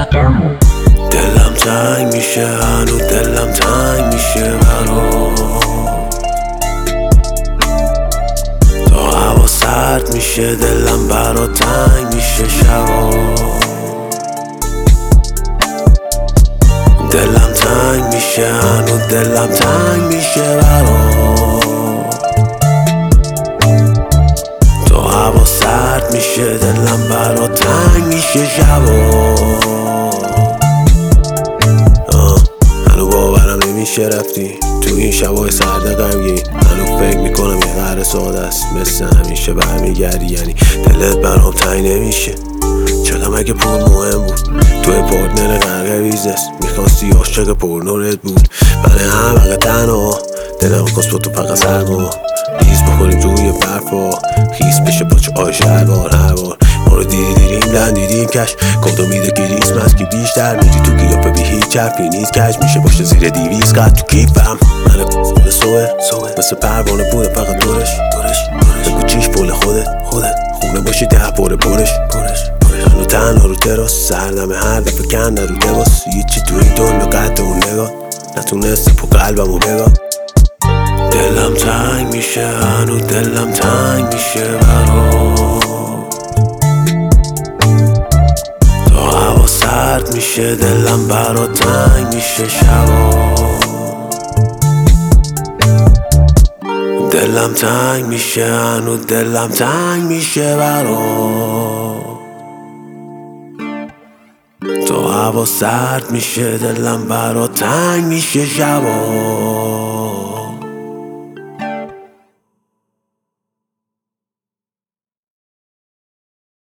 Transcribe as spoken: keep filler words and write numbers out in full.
دلم تنگ میشه، هنو دلم تنگ میشه برات. تا هوا سرد میشه دلم برات تنگ میشه شبا. دلم تنگ میشه، هنو دلم تنگ میشه برات. تا هوا سرد میشه دلم برات تنگ میشه شبا. هنو باورم نمیشه رفتی تو این شبای سرد غمگین. هنو فکر میکنم یه قهر ساده است، مثل همیشه برمیگردی. یعنی دلت برام تنگ نمیشه. چقدر مگه پول مهم بود؟ توی پارتنر غرق بیزنس میخواستی عاشق پرنورت بود. من هم اگه تنها دلم خواست با تو فقط سرما ریز بخوریم توی برفا. خیس بشه پاچه آش هر بار هر بار ما رو دیدی دیدیم لن دیدیم کش. کادو میده کریسمس که بیشتر میری تو گیاپه بی هیچ حرفی نیست. کش میشه باشه زیر دیویز قد تو کیفم. من پول سوه مثل پروانه بوده فقط دورش بگو چیش پول خودت خودت خونه باشی ده پاره پرش هنو تنها رو تراس سردمه هر دفعه کنده رو لباس. هیچی تو این دنیا قد اون نگاه نتونستی پو قلبمو بگاه. دلم تنگ میشه، هنو دلم تنگ میشه برات. تا هوا سرد میشه دلم برات تنگ میشه شبا. دلم تنگ میشه، هنو دلم تنگ میشه برات. تا هوا سرد میشه دلم برات تنگ میشه شبا.